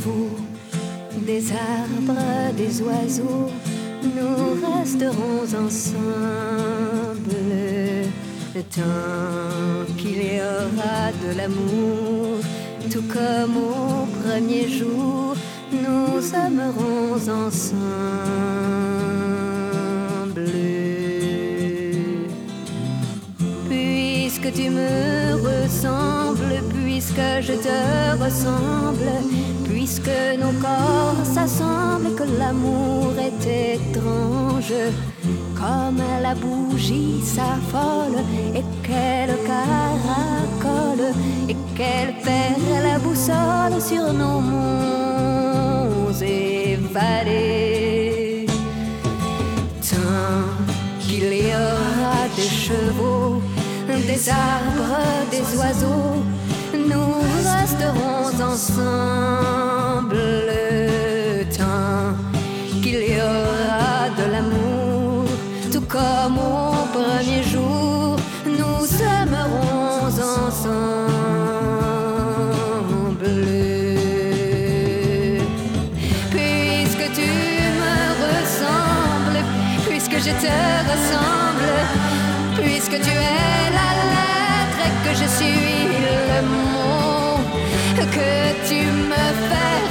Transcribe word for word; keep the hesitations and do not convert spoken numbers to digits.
chevaux, des arbres, des oiseaux, nous resterons ensemble. Le temps qu'il y aura de l'amour, tout comme au premier jour, nous aimerons ensemble. Puisque tu me ressembles, puisque je te ressemble, puisque nos corps s'assemblent et que l'amour est étrange, comme la bougie s'affole et qu'elle caracole et qu'elle perd la boussole sur nos monts et vallées. Tant qu'il y aura des chevaux, des arbres, des oiseaux, nous resterons ensemble. Tant qu'il y aura de l'amour, tout comme au premier jour, nous aimerons ensemble. Puisque tu me ressembles, puisque je te ressemble, puisque tu es la lettre et que je suis le mot, que tu me fais